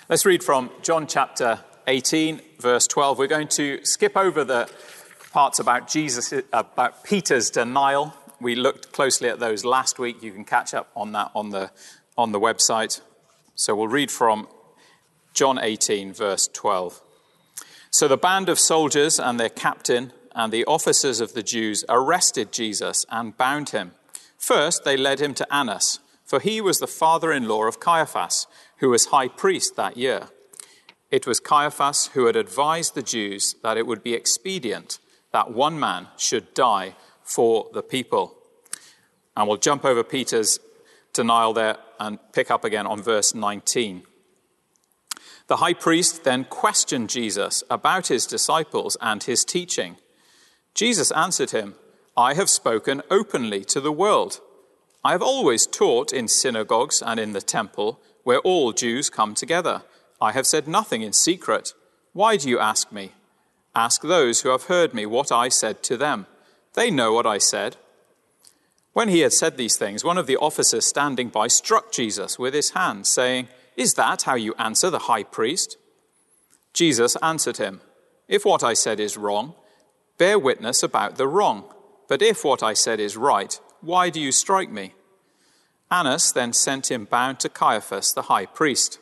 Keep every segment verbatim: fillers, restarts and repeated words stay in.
Let's read from John chapter eighteen, verse twelve. We're going to skip over the parts about Jesus, about Peter's denial. We looked closely at those last week. You can catch up on that on the on the website. So we'll read from John eighteen, verse twelve. So the band of soldiers and their captain and the officers of the Jews arrested Jesus and bound him. First, they led him to Annas, for he was the father-in-law of Caiaphas, who was high priest that year. It was Caiaphas who had advised the Jews that it would be expedient that one man should die for the people. And we'll jump over Peter's denial there and pick up again on verse nineteen. The high priest then questioned Jesus about his disciples and his teaching. Jesus answered him, "I have spoken openly to the world. I have always taught in synagogues and in the temple, where all Jews come together. I have said nothing in secret. Why do you ask me? Ask those who have heard me what I said to them. They know what I said." When he had said these things, one of the officers standing by struck Jesus with his hand, saying, "Is that how you answer the high priest?" Jesus answered him, "If what I said is wrong, bear witness about the wrong. But if what I said is right, why do you strike me?" Annas then sent him bound to Caiaphas, the high priest.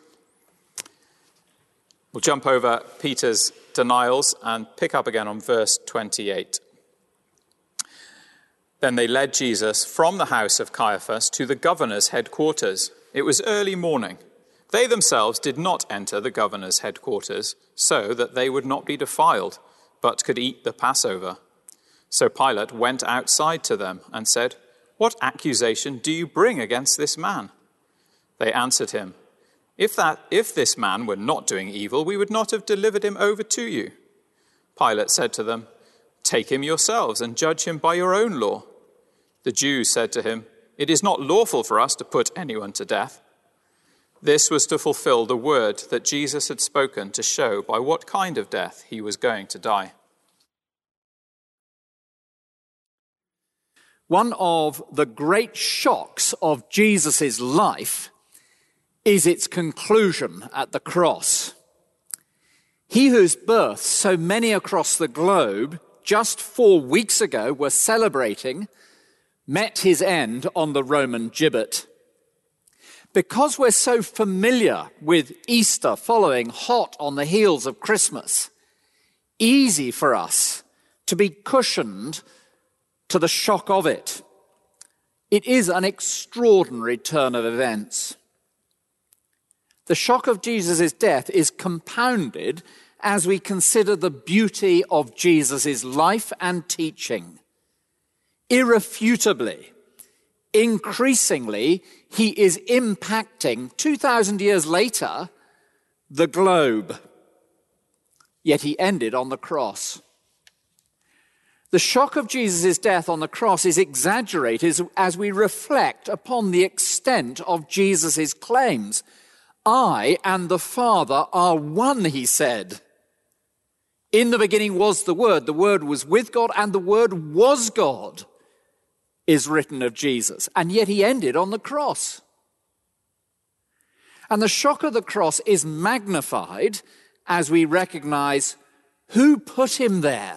We'll jump over Peter's denials and pick up again on verse twenty-eight. Then they led Jesus from the house of Caiaphas to the governor's headquarters. It was early morning. They themselves did not enter the governor's headquarters so that they would not be defiled, but could eat the Passover. So Pilate went outside to them and said, "What accusation do you bring against this man?" They answered him, If that, if this man were not doing evil, we would not have delivered him over to you." Pilate said to them, "Take him yourselves and judge him by your own law." The Jews said to him, "It is not lawful for us to put anyone to death." This was to fulfill the word that Jesus had spoken to show by what kind of death he was going to die. One of the great shocks of Jesus' life is its conclusion at the cross. He whose birth so many across the globe just four weeks ago were celebrating met his end on the Roman gibbet. Because we're so familiar with Easter following hot on the heels of Christmas, easy for us to be cushioned to the shock of it. It is an extraordinary turn of events. The shock of Jesus' death is compounded as we consider the beauty of Jesus' life and teaching. Irrefutably, increasingly, he is impacting, two thousand years later, the globe. Yet he ended on the cross. The shock of Jesus' death on the cross is exaggerated as we reflect upon the extent of Jesus' claims. "I and the Father are one," he said. "In the beginning was the Word. The Word was with God, and the Word was God," is written of Jesus. And yet he ended on the cross. And the shock of the cross is magnified as we recognize who put him there.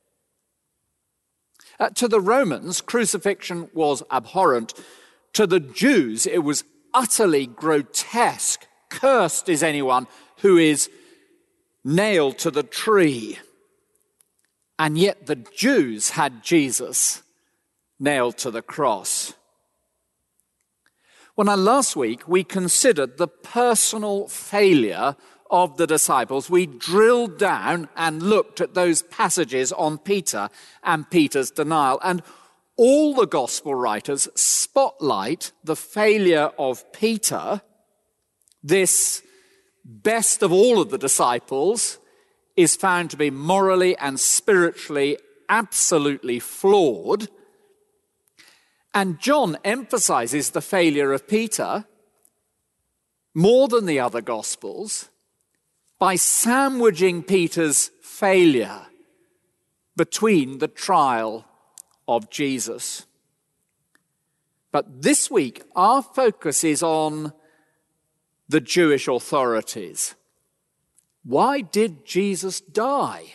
Uh, to the Romans, crucifixion was abhorrent. To the Jews, it was utterly grotesque. Cursed is anyone who is nailed to the tree. And yet the Jews had Jesus nailed to the cross. Well, now, last week we considered the personal failure of the disciples. We drilled down and looked at those passages on Peter and Peter's denial. And all the gospel writers spotlight the failure of Peter. This best of all of the disciples is found to be morally and spiritually absolutely flawed. And John emphasizes the failure of Peter more than the other gospels by sandwiching Peter's failure between the trial of Jesus. But this week, our focus is on the Jewish authorities. Why did Jesus die?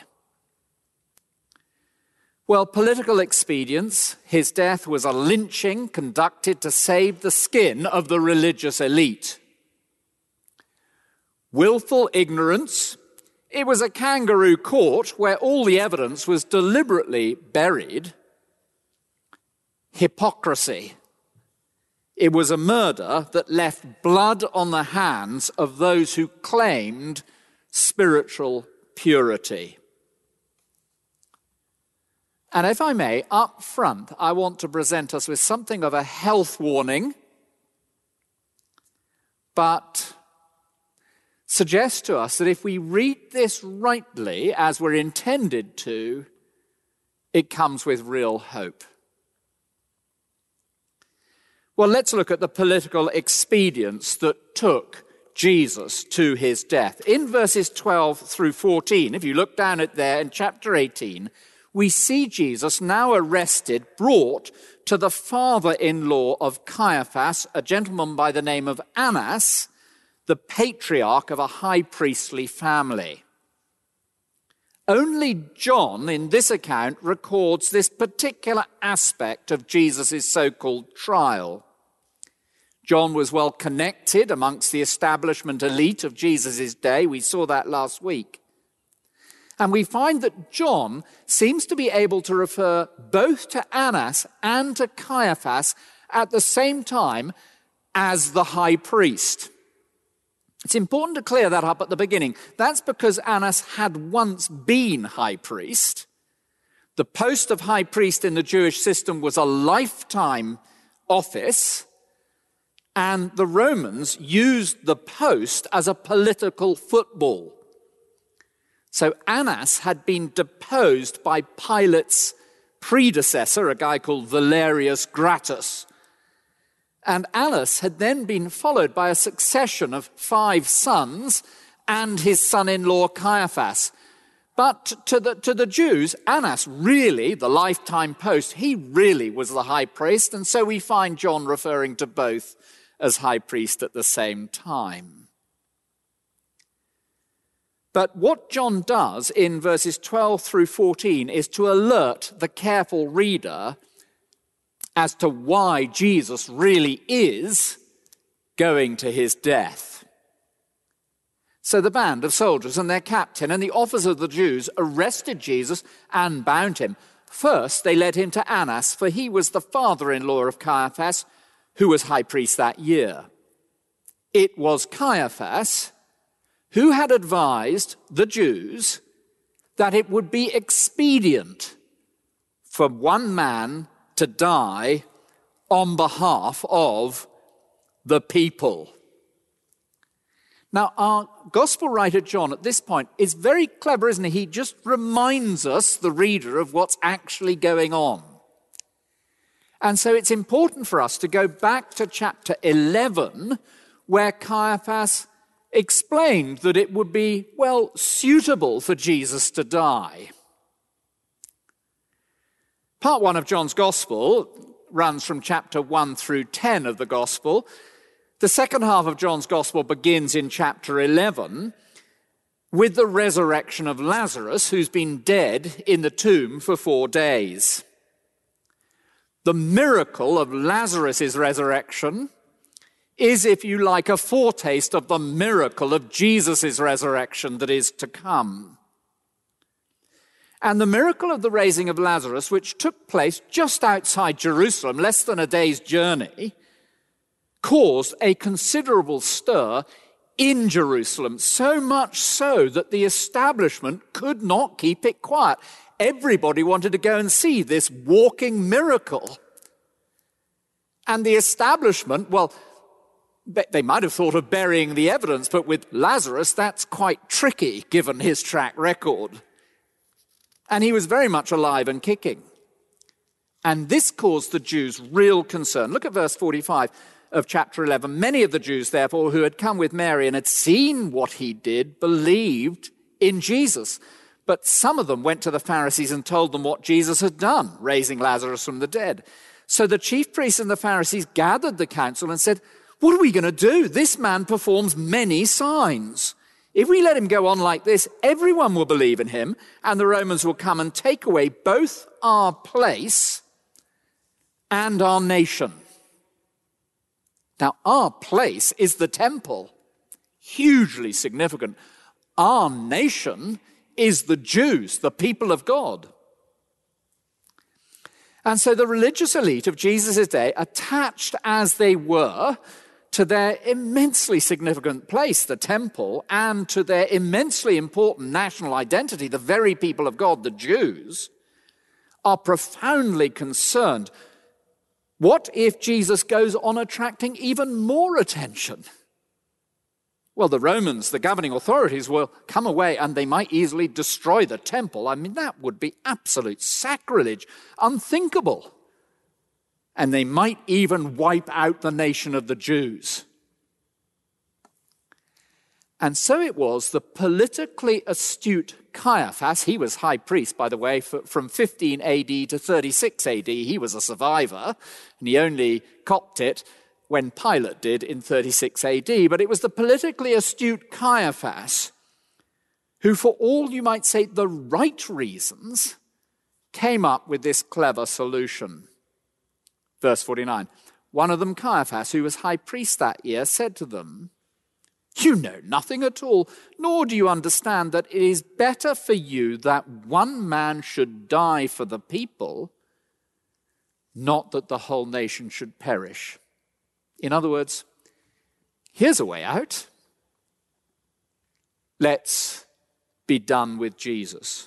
Well, political expedience. His death was a lynching conducted to save the skin of the religious elite. Willful ignorance. It was a kangaroo court where all the evidence was deliberately buried. Hypocrisy. It was a murder that left blood on the hands of those who claimed spiritual purity. And if I may, up front, I want to present us with something of a health warning, but suggest to us that if we read this rightly, as we're intended to, it comes with real hope. Well, let's look at the political expedients that took Jesus to his death. In verses twelve through fourteen, if you look down at there in chapter eighteen, we see Jesus now arrested, brought to the father-in-law of Caiaphas, a gentleman by the name of Annas, the patriarch of a high priestly family. Only John, in this account, records this particular aspect of Jesus' so-called trial. John was well connected amongst the establishment elite of Jesus' day. We saw that last week. And we find that John seems to be able to refer both to Annas and to Caiaphas at the same time as the high priest. It's important to clear that up at the beginning. That's because Annas had once been high priest. The post of high priest in the Jewish system was a lifetime office, and the Romans used the post as a political football. So Annas had been deposed by Pilate's predecessor, a guy called Valerius Gratus. And Annas had then been followed by a succession of five sons and his son-in-law Caiaphas. But to the, to the Jews, Annas really, the lifetime post, he really was the high priest. And so we find John referring to both as high priest at the same time. But what John does in verses twelve through fourteen is to alert the careful reader as to why Jesus really is going to his death. So the band of soldiers and their captain and the officers of the Jews arrested Jesus and bound him. First, they led him to Annas, for he was the father-in-law of Caiaphas, who was high priest that year. It was Caiaphas who had advised the Jews that it would be expedient for one man to die on behalf of the people. Now, our gospel writer John at this point is very clever, isn't he? He just reminds us, the reader, of what's actually going on. And so it's important for us to go back to chapter eleven, where Caiaphas explained that it would be, well, suitable for Jesus to die. Part one of John's Gospel runs from chapter one through ten of the Gospel. The second half of John's Gospel begins in chapter eleven with the resurrection of Lazarus, who's been dead in the tomb for four days. The miracle of Lazarus' resurrection is, if you like, a foretaste of the miracle of Jesus' resurrection that is to come. And the miracle of the raising of Lazarus, which took place just outside Jerusalem, less than a day's journey, caused a considerable stir in Jerusalem, so much so that the establishment could not keep it quiet. Everybody wanted to go and see this walking miracle. And the establishment, well, they might have thought of burying the evidence, but with Lazarus, that's quite tricky, given his track record. And he was very much alive and kicking. And this caused the Jews real concern. Look at verse forty-five of chapter eleven. Many of the Jews, therefore, who had come with Mary and had seen what he did, believed in Jesus. But some of them went to the Pharisees and told them what Jesus had done, raising Lazarus from the dead. So the chief priests and the Pharisees gathered the council and said, What are we going to do? This man performs many signs. If we let him go on like this, everyone will believe in him, and the Romans will come and take away both our place and our nation. Now, our place is the temple, hugely significant. Our nation is the Jews, the people of God. And so the religious elite of Jesus' day, attached as they were to their immensely significant place, the temple, and to their immensely important national identity, the very people of God, the Jews, are profoundly concerned. What if Jesus goes on attracting even more attention? Well, the Romans, the governing authorities, will come away and they might easily destroy the temple. I mean, that would be absolute sacrilege, unthinkable. And they might even wipe out the nation of the Jews. And so it was the politically astute Caiaphas, he was high priest, by the way, from fifteen A D to thirty-six A D. He was a survivor, and he only copped it when Pilate did in thirty-six A D. But it was the politically astute Caiaphas who, for all you might say the right reasons, came up with this clever solution. Verse forty-nine, one of them, Caiaphas, who was high priest that year, said to them, "You know nothing at all, nor do you understand that it is better for you that one man should die for the people, not that the whole nation should perish." In other words, here's a way out. Let's be done with Jesus.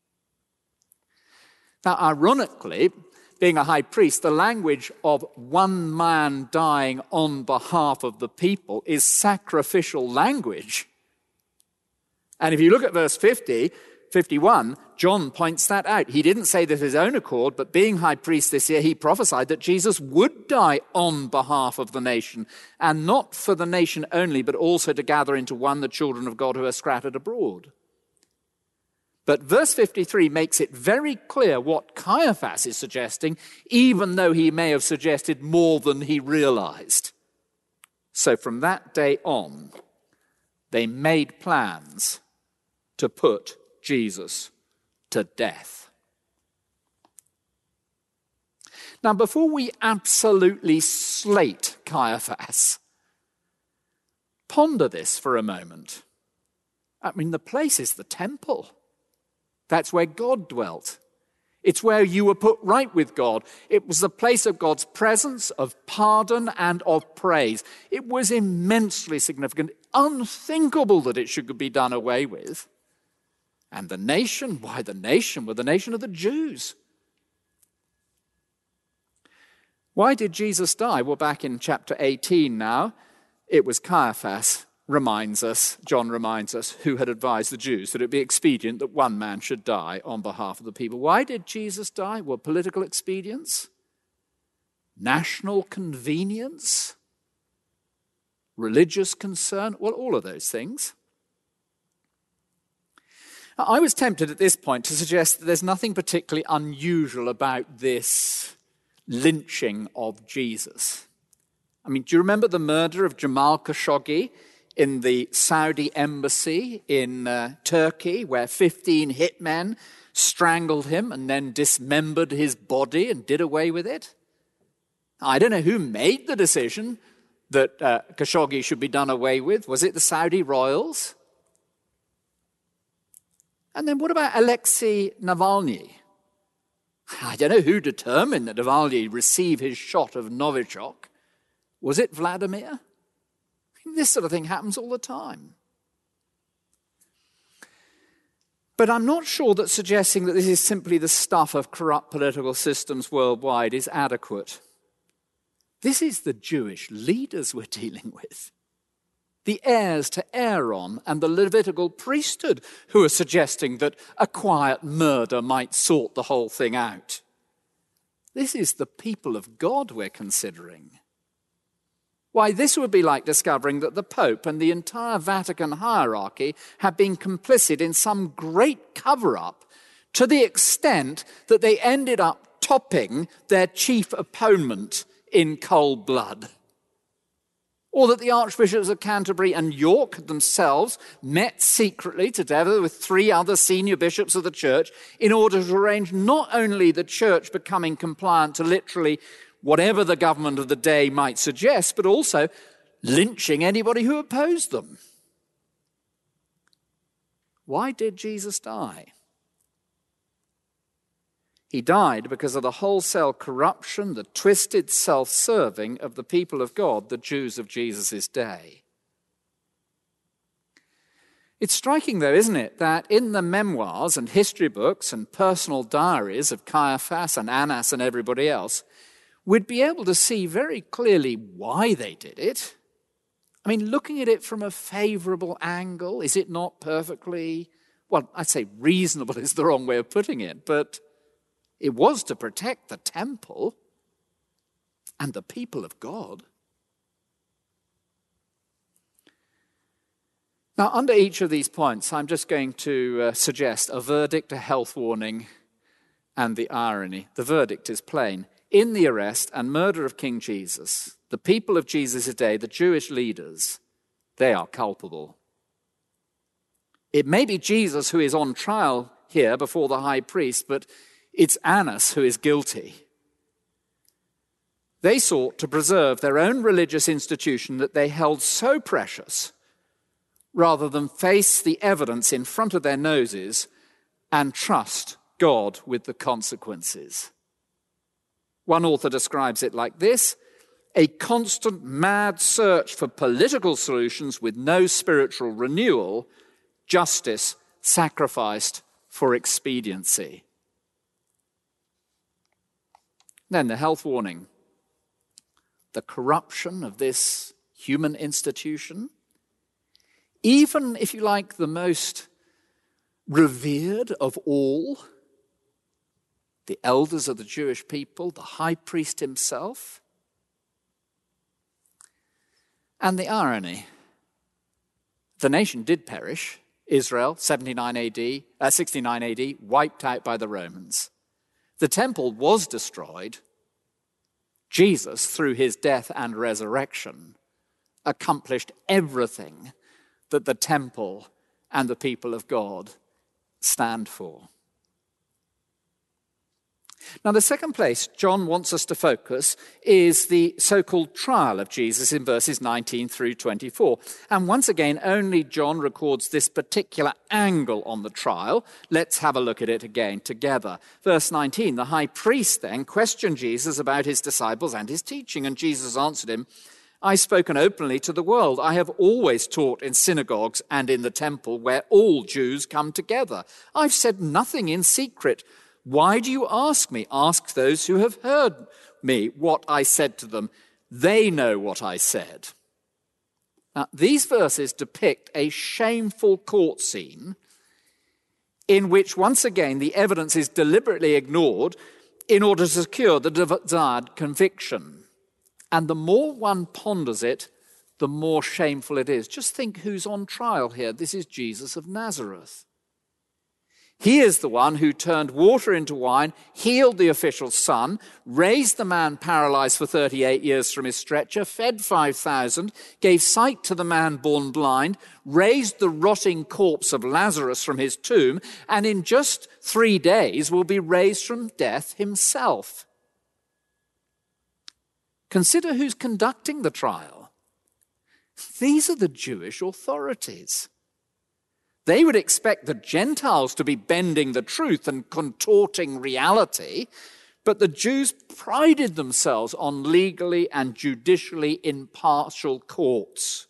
Now, ironically, being a high priest, the language of one man dying on behalf of the people is sacrificial language. And if you look at verse fifty, fifty-one, John points that out. He didn't say that of his own accord, but being high priest this year, he prophesied that Jesus would die on behalf of the nation, and not for the nation only, but also to gather into one the children of God who are scattered abroad. But verse fifty-three makes it very clear what Caiaphas is suggesting, even though he may have suggested more than he realized. So from that day on, they made plans to put Jesus to death. Now, before we absolutely slate Caiaphas, ponder this for a moment. I mean, the place is the temple. That's where God dwelt. It's where you were put right with God. It was the place of God's presence, of pardon, and of praise. It was immensely significant, unthinkable that it should be done away with. And the nation, why the nation? Well, the nation of the Jews. Why did Jesus die? Well, back in chapter eighteen now, it was Caiaphas, reminds us, John reminds us, who had advised the Jews that it would be expedient that one man should die on behalf of the people. Why did Jesus die? Well, political expedience, national convenience, religious concern, well, all of those things. I was tempted at this point to suggest that there's nothing particularly unusual about this lynching of Jesus. I mean, do you remember the murder of Jamal Khashoggi in the Saudi embassy in uh, Turkey, where fifteen hitmen strangled him and then dismembered his body and did away with it? I don't know who made the decision that uh, Khashoggi should be done away with. Was it the Saudi royals? And then what about Alexei Navalny? I don't know who determined that Navalny receive his shot of Novichok. Was it Vladimir? This sort of thing happens all the time. But I'm not sure that suggesting that this is simply the stuff of corrupt political systems worldwide is adequate. This is the Jewish leaders we're dealing with. The heirs to Aaron and the Levitical priesthood who are suggesting that a quiet murder might sort the whole thing out. This is the people of God we're considering. Why, this would be like discovering that the Pope and the entire Vatican hierarchy have been complicit in some great cover-up to the extent that they ended up topping their chief opponent in cold blood. Or that the archbishops of Canterbury and York themselves met secretly together with three other senior bishops of the church in order to arrange not only the church becoming compliant to literally whatever the government of the day might suggest, but also lynching anybody who opposed them. Why did Jesus die? He died because of the wholesale corruption, the twisted self-serving of the people of God, the Jews of Jesus' day. It's striking, though, isn't it, that in the memoirs and history books and personal diaries of Caiaphas and Annas and everybody else, we'd be able to see very clearly why they did it. I mean, looking at it from a favorable angle, is it not perfectly, well, I'd say reasonable is the wrong way of putting it, but it was to protect the temple and the people of God. Now, under each of these points, I'm just going to uh, suggest a verdict, a health warning, and the irony. The verdict is plain. In the arrest and murder of King Jesus, the people of Jesus' day, the Jewish leaders, they are culpable. It may be Jesus who is on trial here before the high priest, but it's Annas who is guilty. They sought to preserve their own religious institution that they held so precious, rather than face the evidence in front of their noses and trust God with the consequences. One author describes it like this: a constant mad search for political solutions with no spiritual renewal, justice sacrificed for expediency. Then the health warning. The corruption of this human institution, even, if you like, the most revered of all, the elders of the Jewish people, the high priest himself. And the irony, the nation did perish. Israel, seventy-nine A D, uh, sixty-nine A D, wiped out by the Romans. The temple was destroyed. Jesus, through his death and resurrection, accomplished everything that the temple and the people of God stand for. Now, the second place John wants us to focus is the so-called trial of Jesus in verses nineteen through twenty-four. And once again, only John records this particular angle on the trial. Let's have a look at it again together. Verse nineteen, the high priest then questioned Jesus about his disciples and his teaching, and Jesus answered him, I've spoken openly to the world. I have always taught in synagogues and in the temple where all Jews come together. I've said nothing in secret. Why do you ask me? Ask those who have heard me what I said to them. They know what I said. Now, these verses depict a shameful court scene in which, once again, the evidence is deliberately ignored in order to secure the desired conviction. And the more one ponders it, the more shameful it is. Just think who's on trial here. This is Jesus of Nazareth. He is the one who turned water into wine, healed the official's son, raised the man paralyzed for thirty-eight years from his stretcher, fed five thousand, gave sight to the man born blind, raised the rotting corpse of Lazarus from his tomb, and in just three days will be raised from death himself. Consider who's conducting the trial. These are the Jewish authorities. They would expect the Gentiles to be bending the truth and contorting reality, but the Jews prided themselves on legally and judicially impartial courts.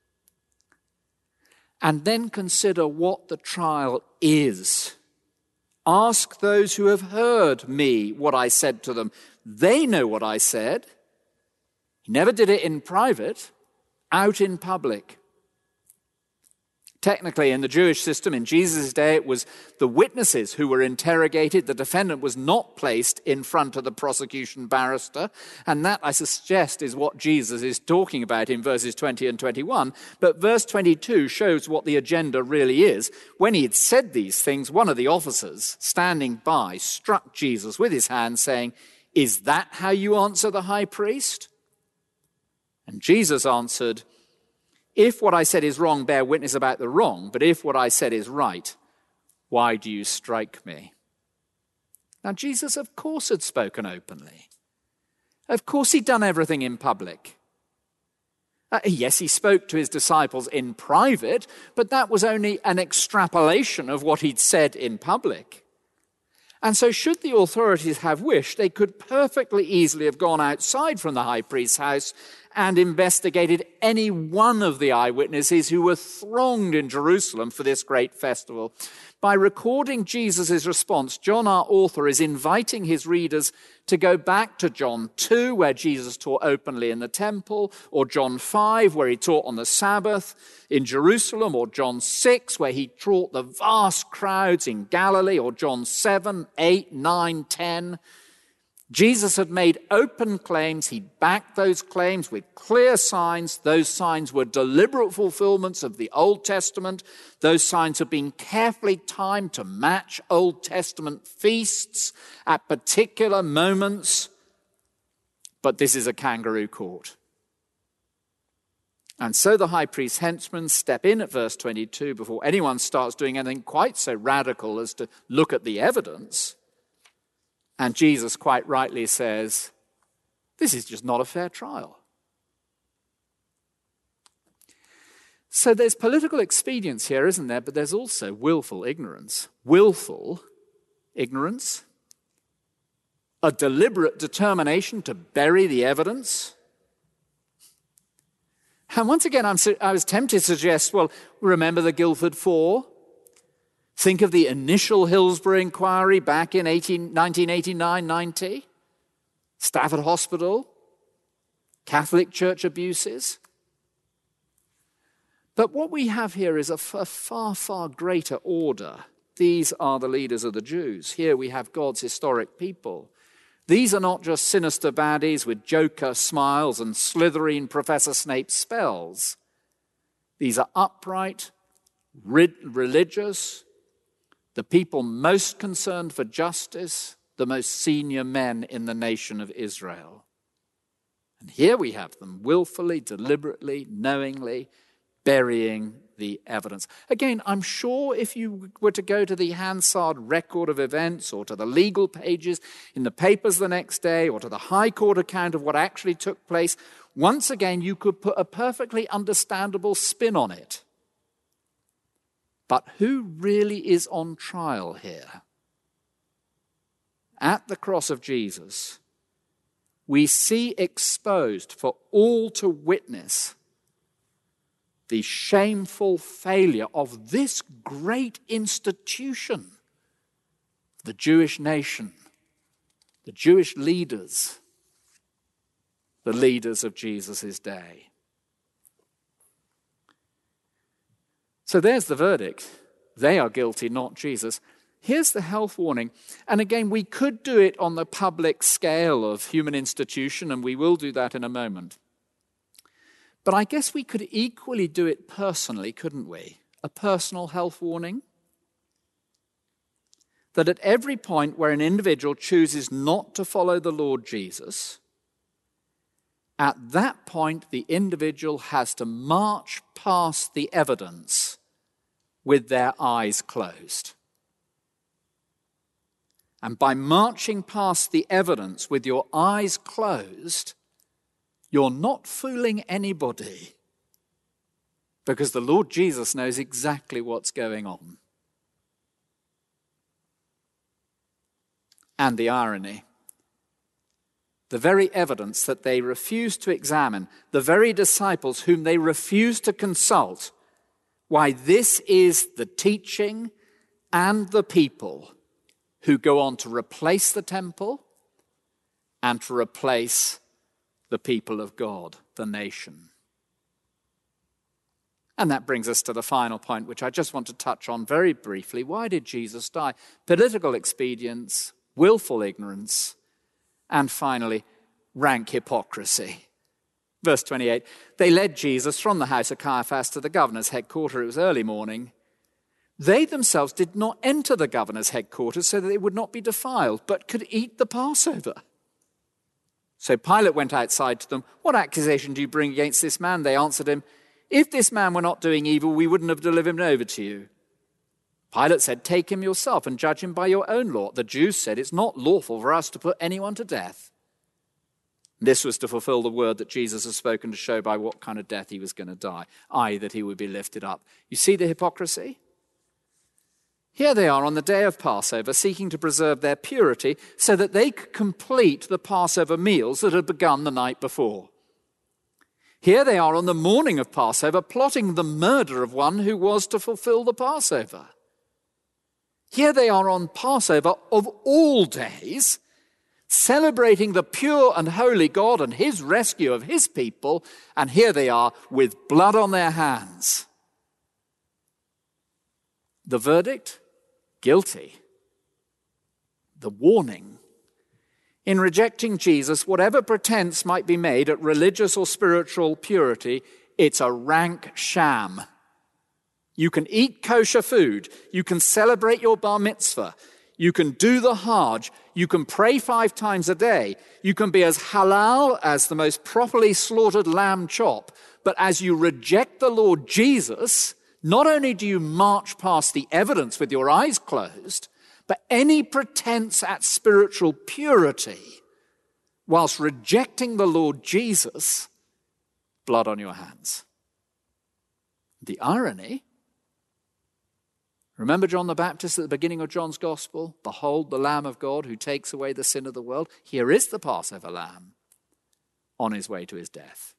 And then consider what the trial is. Ask those who have heard me what I said to them. They know what I said. He never did it in private, out in public. Technically, in the Jewish system, in Jesus' day, it was the witnesses who were interrogated. The defendant was not placed in front of the prosecution barrister. And that, I suggest, is what Jesus is talking about in verses twenty and twenty-one. But verse twenty-two shows what the agenda really is. When he had said these things, one of the officers standing by struck Jesus with his hand, saying, "Is that how you answer the high priest?" And Jesus answered, if what I said is wrong, bear witness about the wrong, but if what I said is right, why do you strike me? Now, Jesus, of course, had spoken openly. Of course, he'd done everything in public. Uh, yes, he spoke to his disciples in private, but that was only an extrapolation of what he'd said in public. And so should the authorities have wished, they could perfectly easily have gone outside from the high priest's house and investigated any one of the eyewitnesses who were thronged in Jerusalem for this great festival. By recording Jesus' response, John, our author, is inviting his readers to go back to John two, where Jesus taught openly in the temple, or John five, where he taught on the Sabbath in Jerusalem, or John six, where he taught the vast crowds in Galilee, or John seven, eight, nine, ten. Jesus had made open claims. He backed those claims with clear signs. Those signs were deliberate fulfillments of the Old Testament. Those signs have been carefully timed to match Old Testament feasts at particular moments. But this is a kangaroo court. And so the high priest's henchmen step in at verse twenty-two before anyone starts doing anything quite so radical as to look at the evidence. And Jesus quite rightly says, this is just not a fair trial. So there's political expedience here, isn't there? But there's also willful ignorance. Willful ignorance. A deliberate determination to bury the evidence. And once again, I'm, I was tempted to suggest, well, remember the Guildford Four? Think of the initial Hillsborough inquiry back in nineteen eighty-nine ninety. Stafford Hospital. Catholic Church abuses. But what we have here is a far, far greater order. These are the leaders of the Jews. Here we have God's historic people. These are not just sinister baddies with Joker smiles and Slytherin Professor Snape spells. These are upright, religious, the people most concerned for justice, the most senior men in the nation of Israel. And here we have them willfully, deliberately, knowingly burying the evidence. Again, I'm sure if you were to go to the Hansard record of events or to the legal pages in the papers the next day or to the High Court account of what actually took place, once again you could put a perfectly understandable spin on it. But who really is on trial here? At the cross of Jesus, we see exposed for all to witness the shameful failure of this great institution, the Jewish nation, the Jewish leaders, the leaders of Jesus' day. So there's the verdict. They are guilty, not Jesus. Here's the health warning. And again, we could do it on the public scale of human institution, and we will do that in a moment. But I guess we could equally do it personally, couldn't we? A personal health warning. That at every point where an individual chooses not to follow the Lord Jesus, at that point the individual has to march past the evidence with their eyes closed. And by marching past the evidence with your eyes closed, you're not fooling anybody, because the Lord Jesus knows exactly what's going on. And the irony, the very evidence that they refused to examine, the very disciples whom they refused to consult, why this is the teaching and the people who go on to replace the temple and to replace the people of God, the nation. And that brings us to the final point, which I just want to touch on very briefly. Why did Jesus die? Political expedience, willful ignorance, and finally, rank hypocrisy. Verse twenty-eight, they led Jesus from the house of Caiaphas to the governor's headquarters. It was early morning. They themselves did not enter the governor's headquarters so that they would not be defiled, but could eat the Passover. So Pilate went outside to them. "What accusation do you bring against this man?" They answered him, "If this man were not doing evil, we wouldn't have delivered him over to you." Pilate said, "Take him yourself and judge him by your own law." The Jews said, "It's not lawful for us to put anyone to death." This was to fulfill the word that Jesus had spoken to show by what kind of death he was going to die, that is, that he would be lifted up. You see the hypocrisy? Here they are on the day of Passover, seeking to preserve their purity so that they could complete the Passover meals that had begun the night before. Here they are on the morning of Passover, plotting the murder of one who was to fulfill the Passover. Here they are on Passover of all days, celebrating the pure and holy God and his rescue of his people, and here they are with blood on their hands. The verdict? Guilty. The warning? In rejecting Jesus, whatever pretense might be made at religious or spiritual purity, it's a rank sham. You can eat kosher food, you can celebrate your bar mitzvah, you can do the Hajj, you can pray five times a day, you can be as halal as the most properly slaughtered lamb chop, but as you reject the Lord Jesus, not only do you march past the evidence with your eyes closed, but any pretense at spiritual purity, whilst rejecting the Lord Jesus, blood on your hands. The irony, remember John the Baptist at the beginning of John's Gospel? "Behold the Lamb of God who takes away the sin of the world." Here is the Passover Lamb on his way to his death.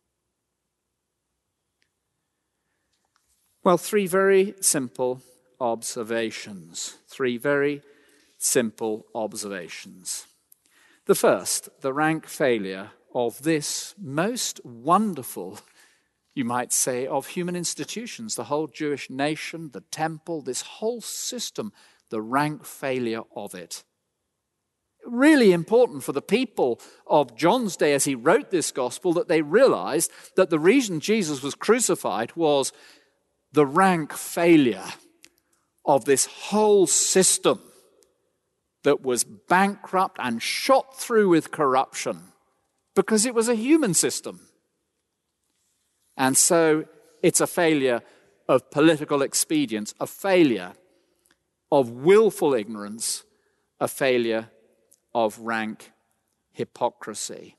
Well, three very simple observations. Three very simple observations. The first, the rank failure of this most wonderful, you might say, of human institutions, the whole Jewish nation, the temple, this whole system, the rank failure of it. Really important for the people of John's day as he wrote this gospel that they realized that the reason Jesus was crucified was the rank failure of this whole system that was bankrupt and shot through with corruption because it was a human system. And so it's a failure of political expedience, a failure of willful ignorance, a failure of rank hypocrisy.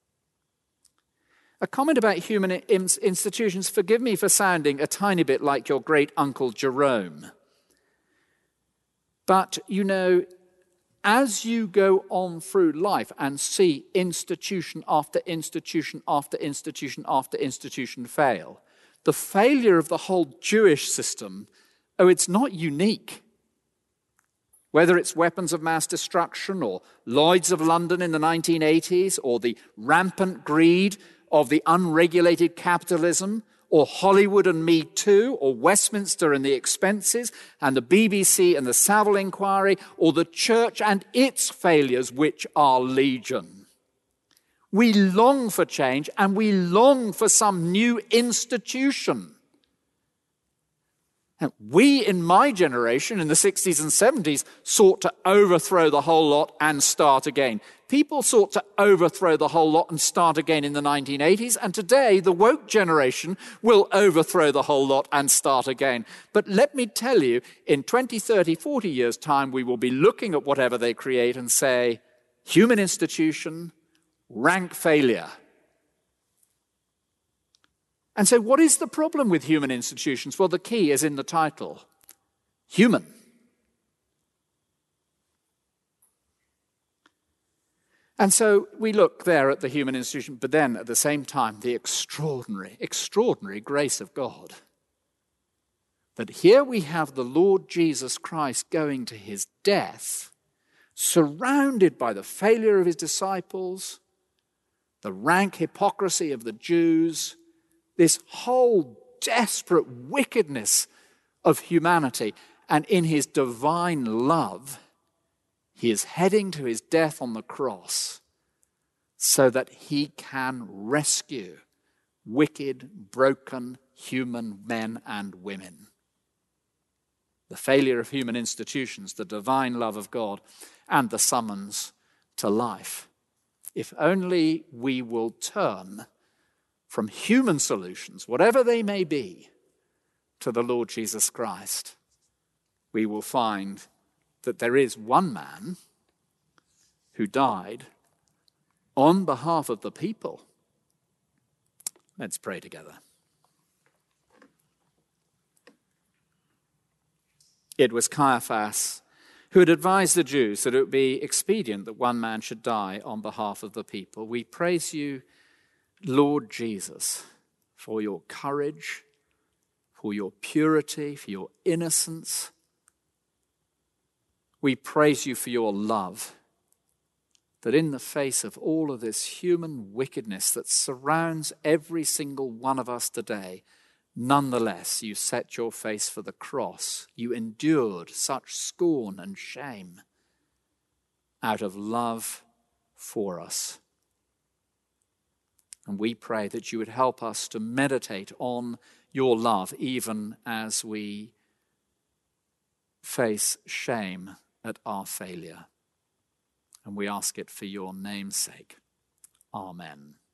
A comment about human institutions, forgive me for sounding a tiny bit like your great uncle Jerome. But, you know, as you go on through life and see institution after institution after institution after institution fail, the failure of the whole Jewish system, oh, it's not unique. Whether it's weapons of mass destruction or Lloyd's of London in the nineteen eighties or the rampant greed of the unregulated capitalism, or Hollywood and Me Too, or Westminster and the expenses, and the B B C and the Savile Inquiry, or the church and its failures, which are legion. We long for change, and we long for some new institution. And we, in my generation, in the sixties and seventies, sought to overthrow the whole lot and start again. People sought to overthrow the whole lot and start again in the nineteen eighties, and today the woke generation will overthrow the whole lot and start again. But let me tell you, in twenty, thirty, forty years' time, we will be looking at whatever they create and say, human institution, rank failure. And so what is the problem with human institutions? Well, the key is in the title, human. And so we look there at the human institution, but then at the same time, the extraordinary, extraordinary grace of God. That here we have the Lord Jesus Christ going to his death, surrounded by the failure of his disciples, the rank hypocrisy of the Jews, this whole desperate wickedness of humanity. And in his divine love, he is heading to his death on the cross so that he can rescue wicked, broken human men and women. The failure of human institutions, the divine love of God, and the summons to life. if only we will turn from human solutions, whatever they may be, to the Lord Jesus Christ, we will find that there is one man who died on behalf of the people. Let's pray together. It was Caiaphas who had advised the Jews that it would be expedient that one man should die on behalf of the people. We praise you, Lord Jesus, for your courage, for your purity, for your innocence. We praise you for your love, that in the face of all of this human wickedness that surrounds every single one of us today, nonetheless, you set your face for the cross. You endured such scorn and shame out of love for us. And we pray that you would help us to meditate on your love even as we face shame at our failure. And we ask it for your name's sake. Amen.